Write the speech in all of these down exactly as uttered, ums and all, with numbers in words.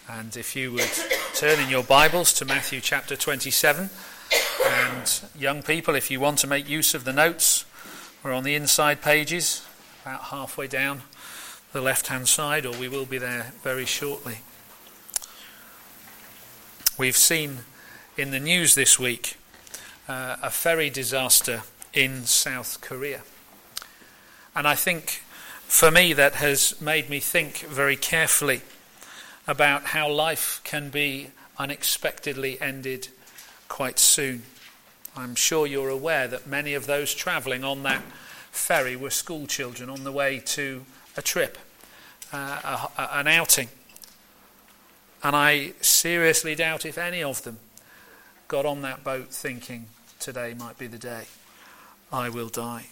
And if you would turn in your Bibles to Matthew chapter twenty-seven, and young people, if you want to make use of the notes, we're on the inside pages, about halfway down the left-hand side, or we will be there very shortly. We've seen in the news this week uh, a ferry disaster in South Korea. And I think, for me, that has made me think very carefully about how life can be unexpectedly ended quite soon. I'm sure you're aware that many of those travelling on that ferry were school children on the way to a trip, uh, a, a, an outing. And I seriously doubt if any of them got on that boat thinking, today might be the day I will die.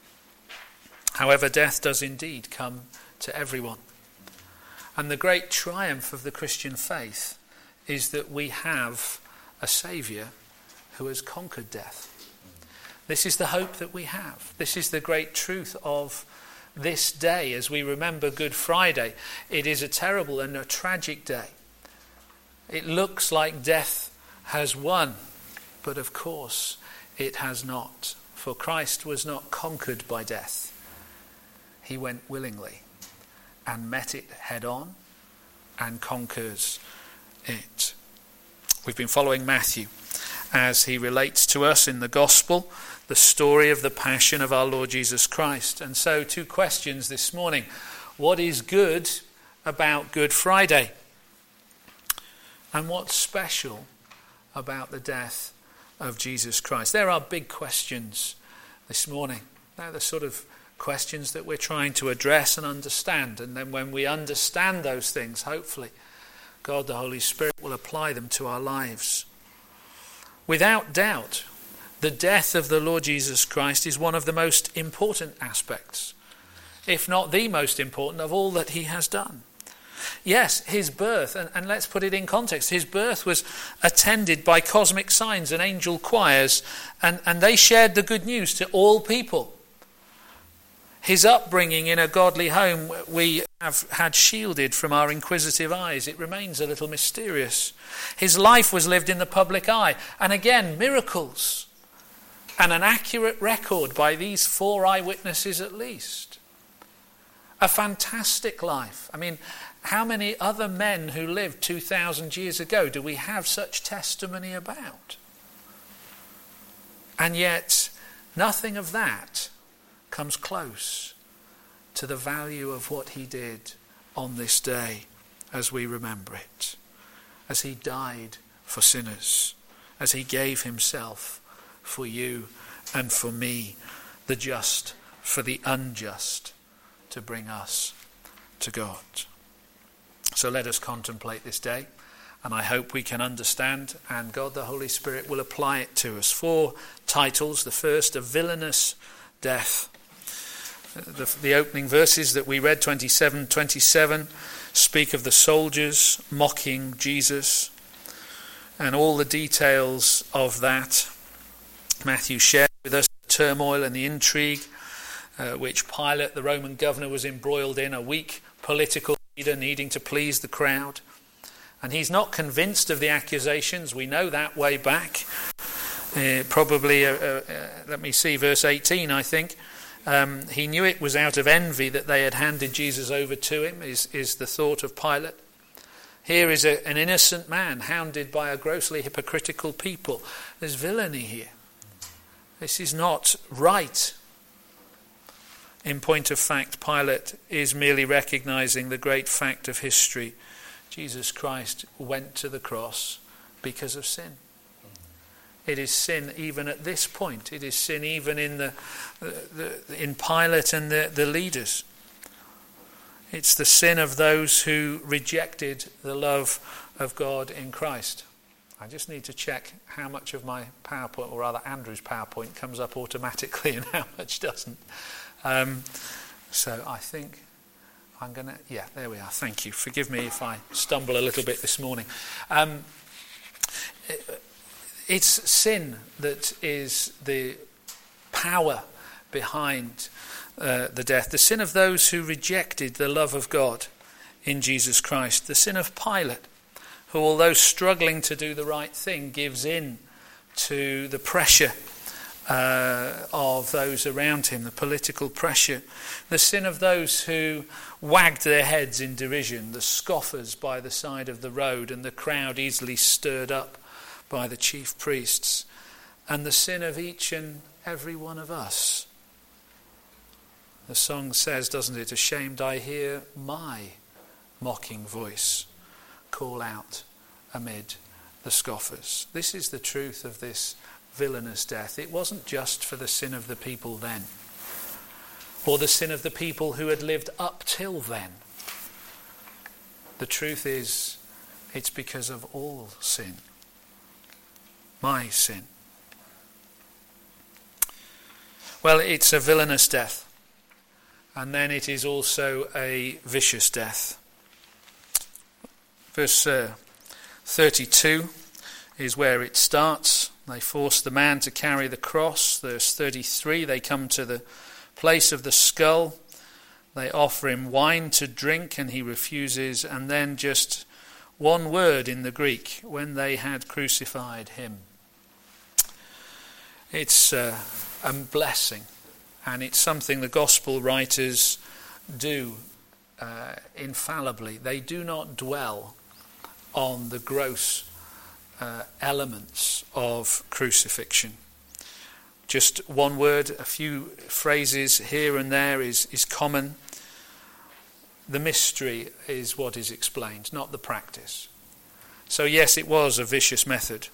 However, death does indeed come to everyone. And the great triumph of the Christian faith is that we have a Saviour who has conquered death. This is the hope that we have. This is the great truth of this day as we remember Good Friday. It is a terrible and a tragic day. It looks like death has won, but of course it has not. For Christ was not conquered by death. He went willingly and met it head on and conquers it. We've been following Matthew as he relates to us in the gospel the story of the passion of our Lord Jesus Christ. And so two questions this morning. What is good about Good Friday? And what's special about the death of Jesus Christ? There are big questions this morning. They're the sort of questions that we're trying to address and understand. And then when we understand those things, hopefully, God the Holy Spirit will apply them to our lives. Without doubt, the death of the Lord Jesus Christ is one of the most important aspects, if not the most important of all that he has done. Yes, his birth, and, and let's put it in context, his birth was attended by cosmic signs and angel choirs, and, and they shared the good news to all people. His upbringing in a godly home we have had shielded from our inquisitive eyes. It remains a little mysterious. His life was lived in the public eye. And again, miracles. And an accurate record by these four eyewitnesses at least. A fantastic life. I mean, how many other men who lived two thousand years ago do we have such testimony about? And yet, nothing of that comes close to the value of what he did on this day as we remember it. As he died for sinners. As he gave himself for you and for me, the just for the unjust, to bring us to God. So let us contemplate this day, and I hope we can understand, and God the Holy Spirit will apply it to us. Four titles. The first, a villainous death. The, the opening verses that we read, twenty-seven twenty-seven, speak of the soldiers mocking Jesus and all the details of that. Matthew shared with us the turmoil and the intrigue uh, which Pilate, the Roman governor, was embroiled in, a weak political leader needing to please the crowd. And he's not convinced of the accusations. We know that way back. Uh, probably, uh, uh, let me see, verse eighteen, I think. Um, he knew it was out of envy that they had handed Jesus over to him, is, is the thought of Pilate. Here is a, an innocent man hounded by a grossly hypocritical people. There's villainy here. This is not right. In point of fact, Pilate is merely recognizing the great fact of history. Jesus Christ went to the cross because of sin. It is sin even at this point. It is sin even in the, the, the in Pilate and the, the leaders. It's the sin of those who rejected the love of God in Christ. I just need to check how much of my PowerPoint, or rather Andrew's PowerPoint, comes up automatically and how much doesn't. Um, so I think I'm going to... Yeah, there we are. Thank you. Forgive me if I stumble a little bit this morning. Um, it, it's sin that is the power behind uh, the death. The sin of those who rejected the love of God in Jesus Christ. The sin of Pilate. who, although struggling to do the right thing, gives in to the pressure uh, of those around him, the political pressure. The sin of those who wagged their heads in derision, the scoffers by the side of the road, and the crowd easily stirred up by the chief priests. And the sin of each and every one of us. The song says, doesn't it, ashamed I hear my mocking voice call out amid the scoffers. This is the truth of this villainous death. It wasn't just for the sin of the people then, or the sin of the people who had lived up till then. The truth is, it's because of all sin. My sin. Well, it's a villainous death. And then it is also a vicious death. Verse uh, thirty-two is where it starts. They force the man to carry the cross. Verse thirty-three, they come to the place of the skull. They offer him wine to drink and he refuses. And then just one word in the Greek, when they had crucified him. It's uh, a blessing. And it's something the gospel writers do uh, infallibly. They do not dwell on the gross uh, elements of crucifixion. Just one word, a few phrases here and there is, is common. The mystery is what is explained, not the practice. So yes, it was a vicious method.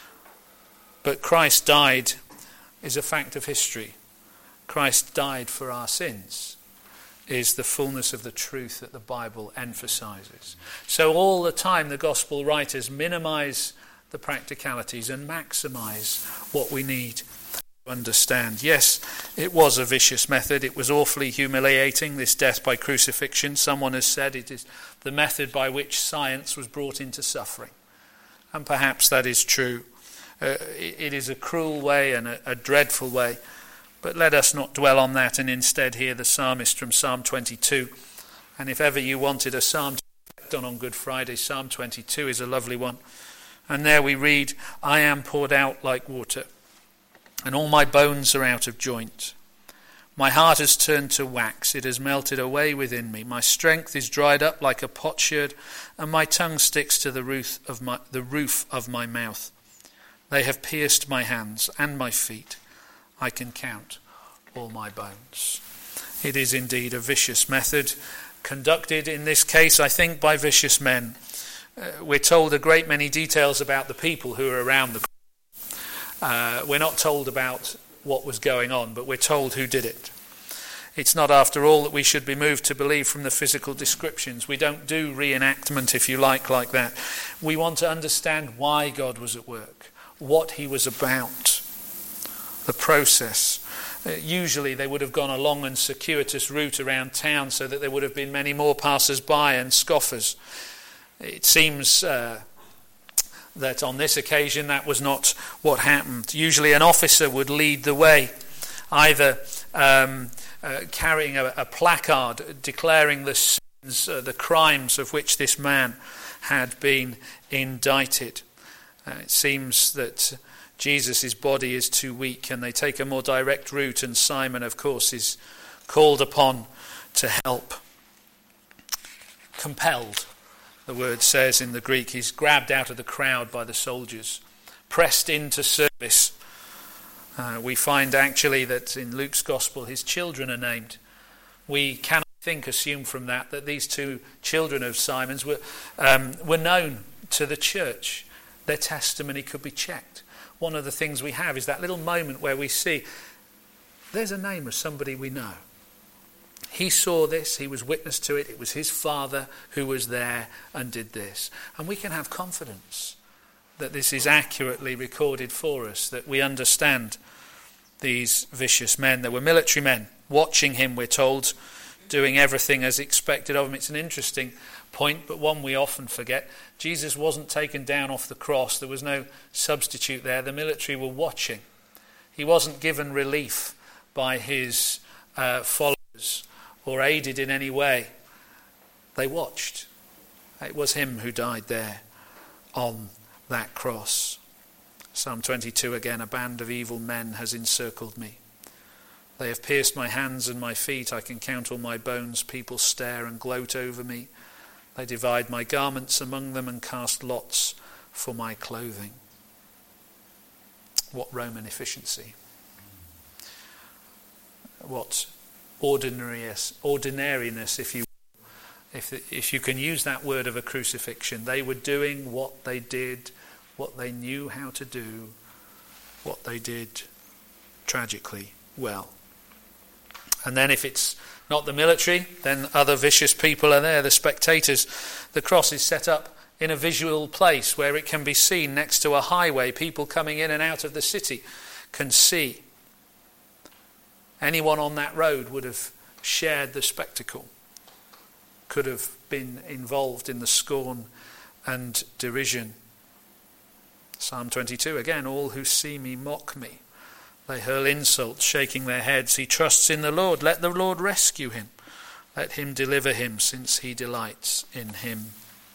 But Christ died is a fact of history. Christ died for our sins is the fullness of the truth that the Bible emphasizes. So all the time the gospel writers minimize the practicalities and maximize what we need to understand. Yes, it was a vicious method. It was awfully humiliating, this death by crucifixion. Someone has said it is the method by which science was brought into suffering. And perhaps that is true. Uh, it, it is a cruel way and a, a dreadful way. But let us not dwell on that and instead hear the psalmist from Psalm twenty-two. And if ever you wanted a psalm to reflect on on Good Friday, Psalm twenty-two is a lovely one. And there we read, I am poured out like water, and all my bones are out of joint. My heart has turned to wax, it has melted away within me. My strength is dried up like a potsherd, and my tongue sticks to the roof of my, the roof of my mouth. They have pierced my hands and my feet. I can count all my bones. It is indeed a vicious method, conducted in this case, I think, by vicious men. Uh, we're told a great many details about the people who were around the cross. Uh, we're not told about what was going on, but we're told who did it. It's not, after all, that we should be moved to believe from the physical descriptions. We don't do reenactment, if you like, like that. We want to understand why God was at work, what he was about. The process. Uh, usually they would have gone a long and circuitous route around town so that there would have been many more passers-by and scoffers. It seems uh, that on this occasion that was not what happened. Usually an officer would lead the way, either um, uh, carrying a, a placard declaring the sins, uh, the crimes of which this man had been indicted. Uh, it seems that Jesus' body is too weak and they take a more direct route, and Simon, of course, is called upon to help. Compelled, the word says in the Greek. He's grabbed out of the crowd by the soldiers, pressed into service. Uh, we find actually that in Luke's gospel his children are named. We cannot think, assume from that, that these two children of Simon's were, um, were known to the church. Their testimony could be checked. One of the things we have is that little moment where we see there's a name of somebody we know. He saw this, he was witness to it, it was his father who was there and did this. And we can have confidence that this is accurately recorded for us, that we understand these vicious men. There were military men watching him, we're told, doing everything as expected of him. It's an interesting point, but one we often forget. Jesus wasn't taken down off the cross. There was no substitute there. The military were watching. He wasn't given relief by his uh, followers or aided in any way. They watched. It was him who died there on that cross. Psalm twenty-two again, a band of evil men has encircled me. They have pierced my hands and my feet. I can count all my bones. People stare and gloat over me. They divide my garments among them and cast lots for my clothing. What Roman efficiency. What ordinariness, ordinariness, if you if if you can use that word of a crucifixion. They were doing what they did, what they knew how to do, what they did tragically well. And then if it's not the military, then other vicious people are there, the spectators. The cross is set up in a visual place where it can be seen next to a highway. People coming in and out of the city can see. Anyone on that road would have shared the spectacle, could have been involved in the scorn and derision. Psalm twenty-two, again, all who see me mock me. They hurl insults, shaking their heads. He trusts in the Lord. Let the Lord rescue him. Let him deliver him, since he delights in him.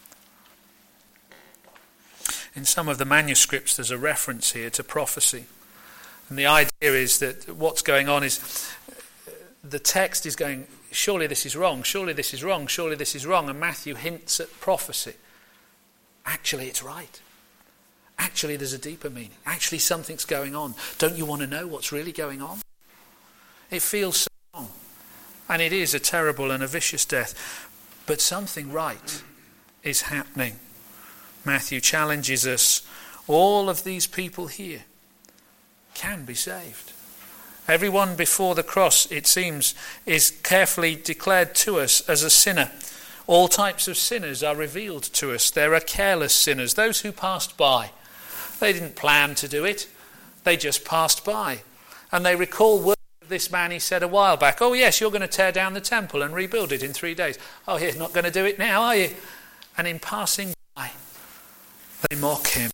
In some of the manuscripts, there's a reference here to prophecy. And the idea is that what's going on is the text is going, surely this is wrong, surely this is wrong, surely this is wrong. And Matthew hints at prophecy. Actually, it's right. Actually, there's a deeper meaning. Actually, something's going on. Don't you want to know what's really going on? It feels so wrong. And it is a terrible and a vicious death. But something right is happening. Matthew challenges us. All of these people here can be saved. Everyone before the cross, it seems, is carefully declared to us as a sinner. All types of sinners are revealed to us. There are careless sinners, those who passed by. They didn't plan to do it. They just passed by. And they recall words of this man he said a while back. Oh yes, you're going to tear down the temple and rebuild it in three days. Oh, you're not going to do it now, are you? And in passing by, they mock him.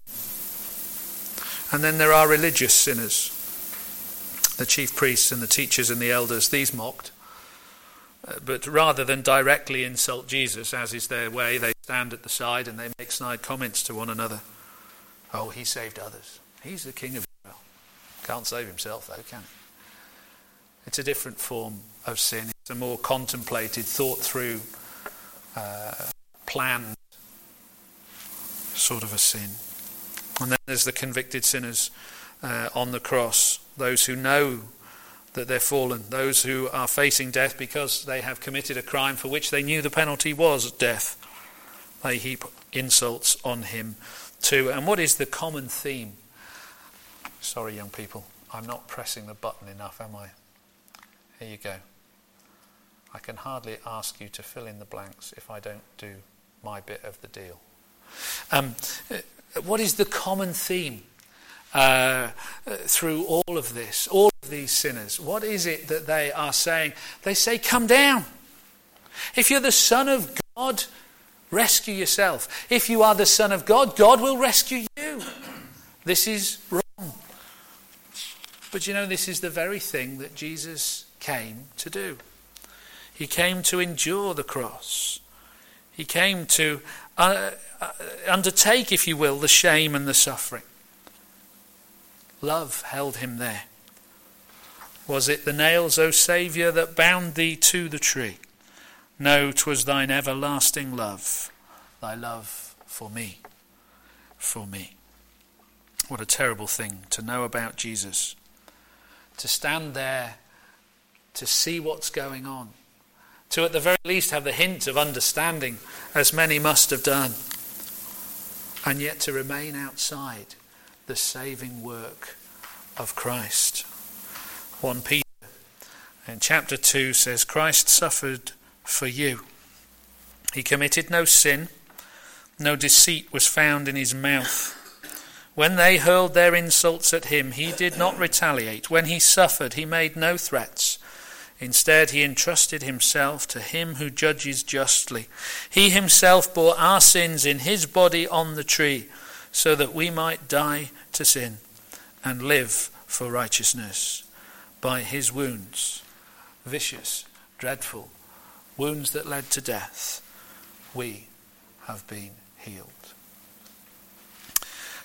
And then there are religious sinners. The chief priests and the teachers and the elders, these mocked. But rather than directly insult Jesus, as is their way, they stand at the side and they make snide comments to one another. Oh, he saved others. He's the king of Israel. Can't save himself though, can he? It's a different form of sin. It's a more contemplated, thought through, uh, planned sort of a sin. And then there's the convicted sinners uh, on the cross. Those who know that they're fallen. Those who are facing death because they have committed a crime for which they knew the penalty was death. They heap insults on him too. And what is the common theme? Sorry, young people, I'm not pressing the button enough, am I? Here you go. I can hardly ask you to fill in the blanks if I don't do my bit of the deal. Um, what is the common theme uh, through all of this, all of these sinners? What is it that they are saying? They say, come down. If you're the Son of God, rescue yourself. If you are the Son of God, God will rescue you. This is wrong. But you know, this is the very thing that Jesus came to do. He came to endure the cross. He came to uh, uh, undertake, if you will, the shame and the suffering. Love held him there. Was it the nails, O Saviour, that bound thee to the tree? No, 'twas thine everlasting love, thy love for me, for me. What a terrible thing to know about Jesus. To stand there, to see what's going on, to at the very least have the hint of understanding, as many must have done, and yet to remain outside the saving work of Christ. First Peter in chapter two says, Christ suffered for you. He committed no sin, no deceit was found in his mouth. When they hurled their insults at him, he did not retaliate. When he suffered, he made no threats. Instead, he entrusted himself to him who judges justly. He himself bore our sins in his body on the tree, so that we might die to sin and live for righteousness. By his wounds, vicious, dreadful, wounds that led to death, we have been healed.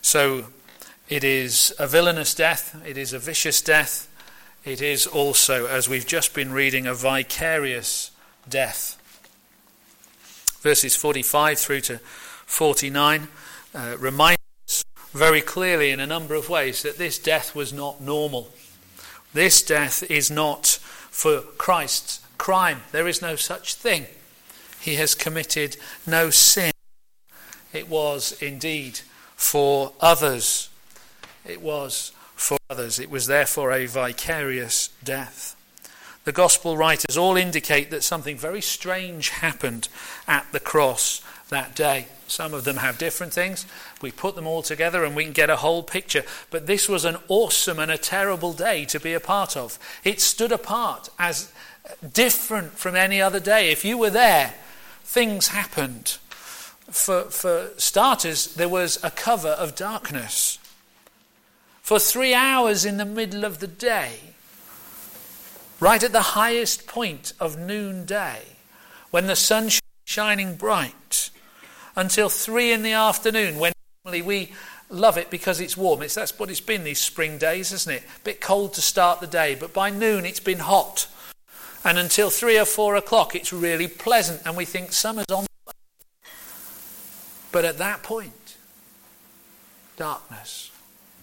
So it is a villainous death, it is a vicious death, it is also, as we've just been reading, a vicarious death. Verses forty-five through to forty-nine uh, remind us very clearly in a number of ways that this death was not normal. This death is not for Christ's crime. There is no such thing. He has committed no sin. It was indeed for others. It was for others. It was therefore a vicarious death. The gospel writers all indicate that something very strange happened at the cross that day. Some of them have different things. We put them all together and we can get a whole picture. But this was an awesome and a terrible day to be a part of. It stood apart as different from any other day. If you were there, things happened. For, for starters, there was a cover of darkness. For three hours in the middle of the day, right at the highest point of noonday, when the sun is shining bright, until three in the afternoon, when normally we love it because it's warm. It's, that's what it's been these spring days, isn't it? A bit cold to start the day, but by noon it's been hot. And until three or four o'clock it's really pleasant, and we think summer's on the way. But at that point, darkness.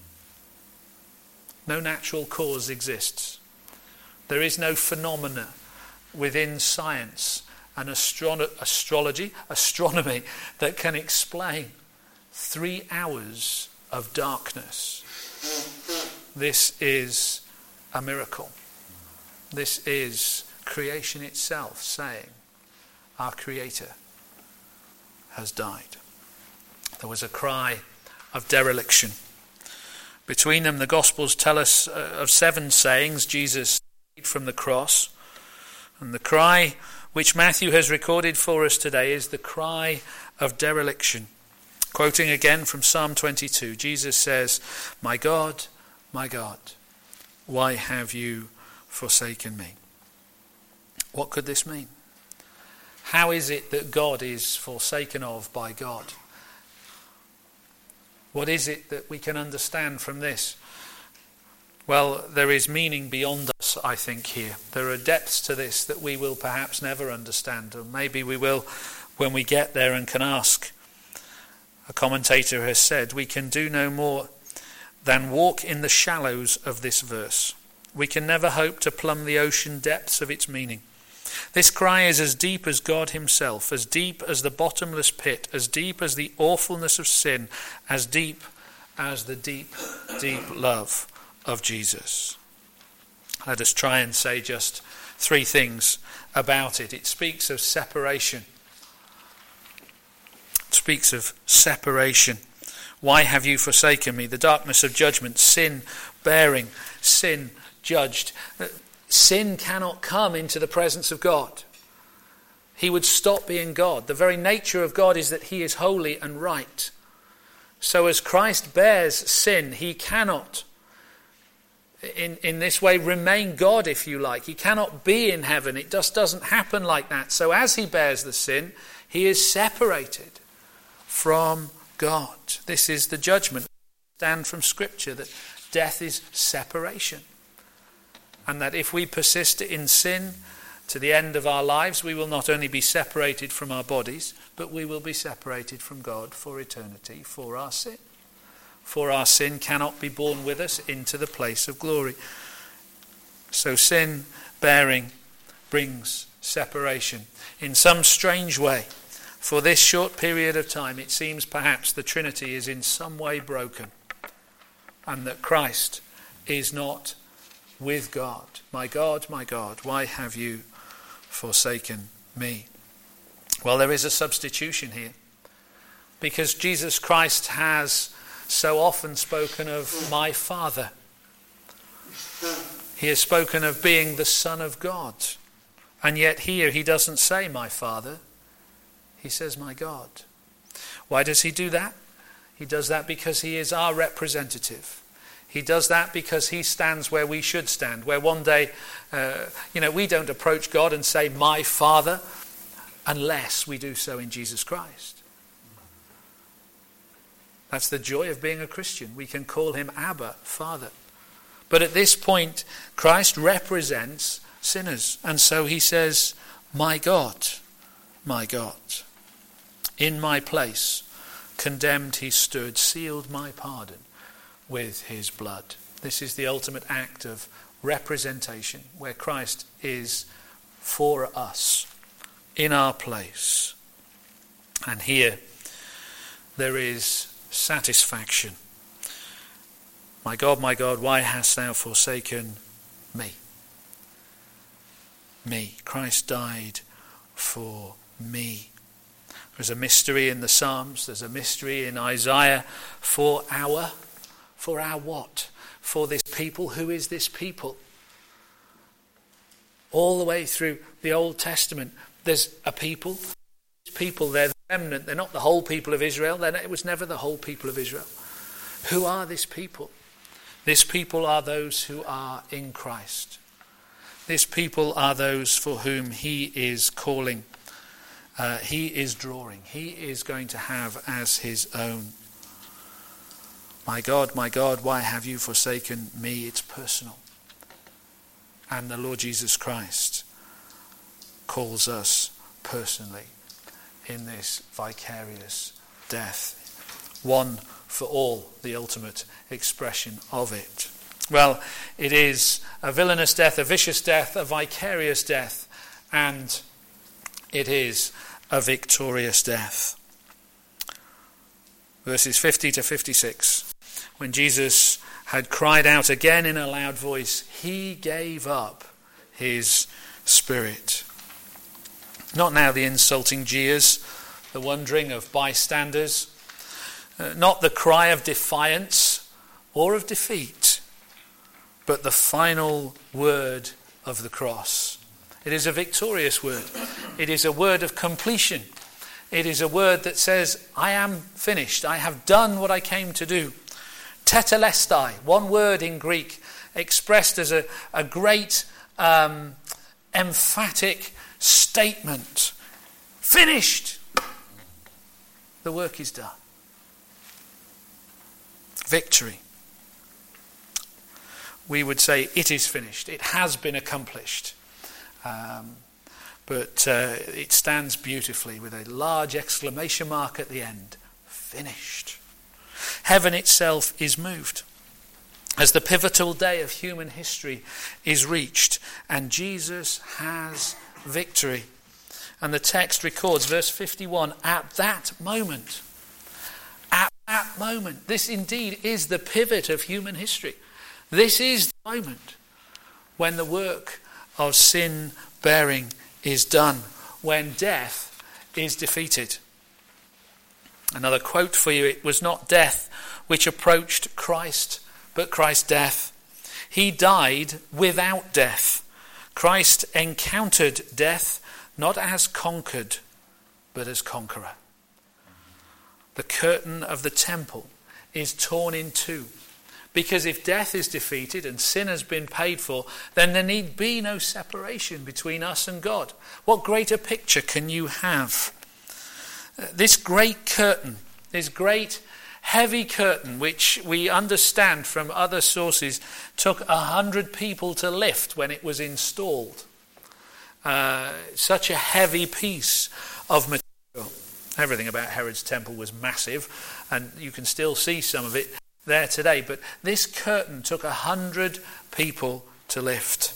No natural cause exists. There is no phenomena within science and astro- astrology, astronomy, that can explain three hours of darkness. This is a miracle. This is creation itself saying, our Creator has died. There was a cry of dereliction. Between them, the Gospels tell us uh, of seven sayings Jesus made from the cross. And the cry which Matthew has recorded for us today is the cry of dereliction. Quoting again from Psalm twenty-two, Jesus says, "My God, my God, why have you forsaken me?" What could this mean? How is it that God is forsaken of by God? What is it that we can understand from this? Well, there is meaning beyond us, I think, here. There are depths to this that we will perhaps never understand, or maybe we will when we get there and can ask. A commentator has said, we can do no more than walk in the shallows of this verse. We can never hope to plumb the ocean depths of its meaning. This cry is as deep as God himself, as deep as the bottomless pit, as deep as the awfulness of sin, as deep as the deep, deep love of Jesus. Let us try and say just three things about it. It speaks of separation. It speaks of separation. Why have you forsaken me? The darkness of judgment, sin bearing, sin judged. Sin cannot come into the presence of God. He would stop being God. The very nature of God is that he is holy and right. So as Christ bears sin, he cannot in, in this way remain God, if you like. He cannot be in heaven. It just doesn't happen like that. So as he bears the sin, he is separated from God. This is the judgment. We understand from Scripture that death is separation. And that if we persist in sin to the end of our lives, we will not only be separated from our bodies, but we will be separated from God for eternity for our sin. For our sin cannot be borne with us into the place of glory. So sin bearing brings separation. In some strange way, for this short period of time, it seems perhaps the Trinity is in some way broken, and that Christ is not with God. My God, my God, why have you forsaken me? Well, there is a substitution here, because Jesus Christ has so often spoken of my Father. He has spoken of being the Son of God. And yet here he doesn't say my Father. He says my God. Why does he do that? He does that because he is our representative. He does that because he stands where we should stand, where one day, uh, you know, we don't approach God and say my Father unless we do so in Jesus Christ. That's the joy of being a Christian. We can call him Abba, Father. But at this point, Christ represents sinners. And so he says, my God, my God, in my place, condemned he stood, sealed my pardon with his blood. This is the ultimate act of representation, where Christ is for us, in our place. And here there is satisfaction. My God, my God, why hast thou forsaken me? Me. Christ died for me. There's a mystery in the Psalms. There's a mystery in Isaiah for our, for our what? For this people. Who is this people? All the way through the Old Testament, there's a people. People, they're the remnant. They're not the whole people of Israel. They're, it was never the whole people of Israel. Who are this people? This people are those who are in Christ. This people are those for whom he is calling. Uh, he is drawing. He is going to have as his own. My God, my God, why have you forsaken me? It's personal. And the Lord Jesus Christ calls us personally in this vicarious death. One for all, the ultimate expression of it. Well, it is a villainous death, a vicious death, a vicarious death, and it is a victorious death. Verses fifty to fifty-six. When Jesus had cried out again in a loud voice, he gave up his spirit. Not now the insulting jeers, the wondering of bystanders, uh, not the cry of defiance or of defeat, but the final word of the cross. It is a victorious word. It is a word of completion. It is a word that says, I am finished. I have done what I came to do. Tetelestai, one word in Greek, expressed as a, a great um, emphatic statement. Finished. The work is done. Victory. We would say it is finished. It has been accomplished. Um, but uh, it stands beautifully with a large exclamation mark at the end. Finished. Heaven itself is moved as the pivotal day of human history is reached, and Jesus has victory. And the text records, verse fifty-one, at that moment, at that moment, this indeed is the pivot of human history. This is the moment when the work of sin bearing is done, when death is defeated. Another quote for you, it was not death which approached Christ, but Christ's death. He died without death. Christ encountered death not as conquered, but as conqueror. The curtain of the temple is torn in two. Because if death is defeated and sin has been paid for, then there need be no separation between us and God. What greater picture can you have? This great curtain, this great heavy curtain, which we understand from other sources, took a hundred people to lift when it was installed. Uh, such a heavy piece of material. Everything about Herod's temple was massive, and you can still see some of it there today. But this curtain took a hundred people to lift.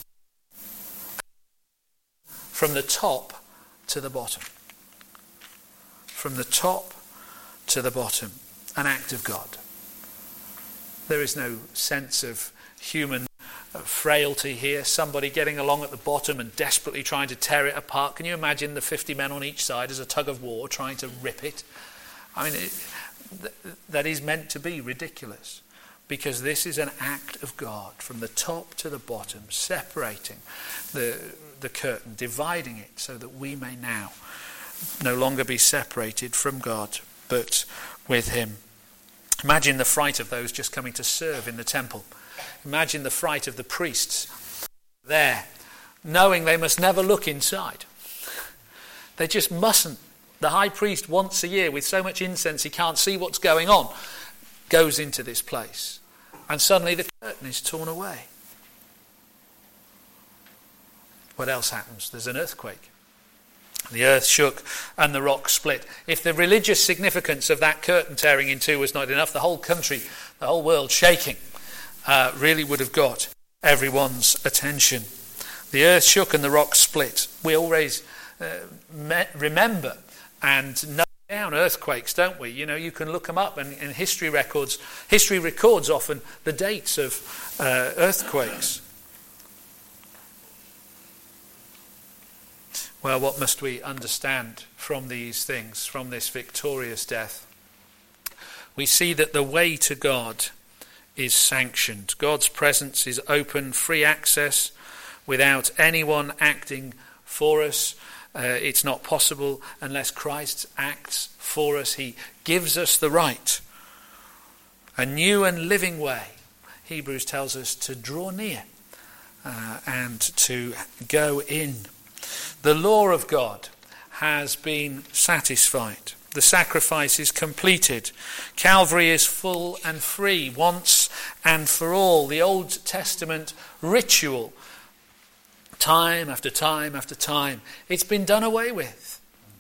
From the top to the bottom. From the top to the bottom. An act of God. There is no sense of human frailty here. Somebody getting along at the bottom and desperately trying to tear it apart. Can you imagine the fifty men on each side as a tug of war trying to rip it? I mean, it, th- that is meant to be ridiculous. Because this is an act of God from the top to the bottom, separating the, the curtain, dividing it so that we may now no longer be separated from God, but with him. Imagine the fright of those just coming to serve in the temple. Imagine the fright of the priests there, knowing they must never look inside. They just mustn't. The high priest once a year with so much incense he can't see what's going on. goes into this place, and suddenly the curtain is torn away. What else happens? There's an earthquake. The earth shook and the rock split. If the religious significance of that curtain tearing in two was not enough, the whole country, the whole world shaking, uh, really would have got everyone's attention. The earth shook and the rock split. We always uh, me- remember and note down earthquakes, don't we? You know, you can look them up, and in history records, history records often the dates of uh, earthquakes. Well, what must we understand from these things, from this victorious death? We see that the way to God is sanctioned. God's presence is open, free access, without anyone acting for us. Uh, it's not possible unless Christ acts for us. He gives us the right. A new and living way, Hebrews tells us, to draw near uh, and to go in. The law of God has been satisfied. The sacrifice is completed. Calvary is full and free, once and for all. The Old Testament ritual, time after time after time, it's been done away with.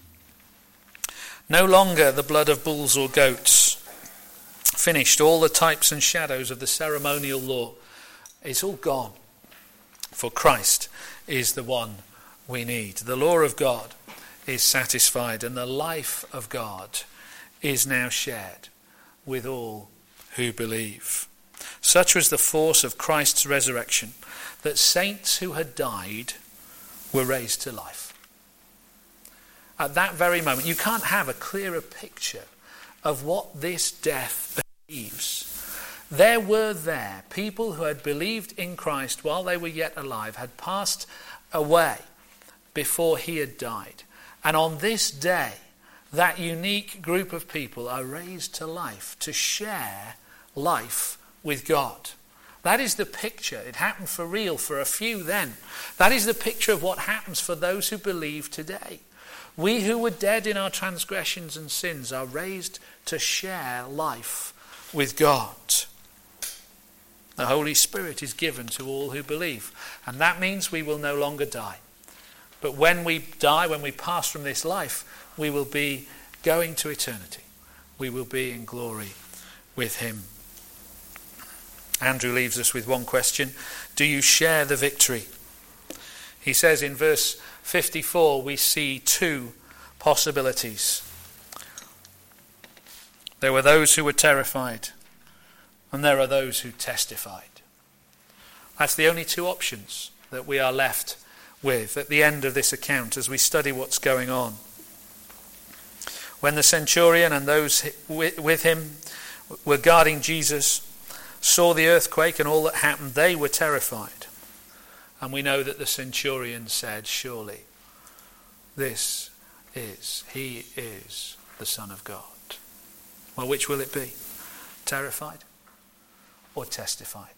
No longer the blood of bulls or goats. Finished. All the types and shadows of the ceremonial law. It's all gone. For Christ is the one we need. The law of God is satisfied, and the life of God is now shared with all who believe. Such was the force of Christ's resurrection, that saints who had died were raised to life. At that very moment, you can't have a clearer picture of what this death achieves. There were there people who had believed in Christ while they were yet alive, had passed away before he had died. And on this day, that unique group of people are raised to life, to share life with God. That is the picture. It happened for real for a few then. That is the picture of what happens for those who believe today. We who were dead in our transgressions and sins are raised to share life with God. The Holy Spirit is given to all who believe. And that means we will no longer die. But when we die, when we pass from this life, we will be going to eternity. We will be in glory with him. Andrew leaves us with one question. Do you share the victory? He says in verse fifty-four, we see two possibilities. There were those who were terrified, and there are those who testified. That's the only two options that we are left with at the end of this account as we study what's going on. When the centurion and those with him were guarding Jesus saw the earthquake and all that happened, they were terrified. And we know that the centurion said, surely this is, he is the Son of God. Well, which will it be? Terrified or testified?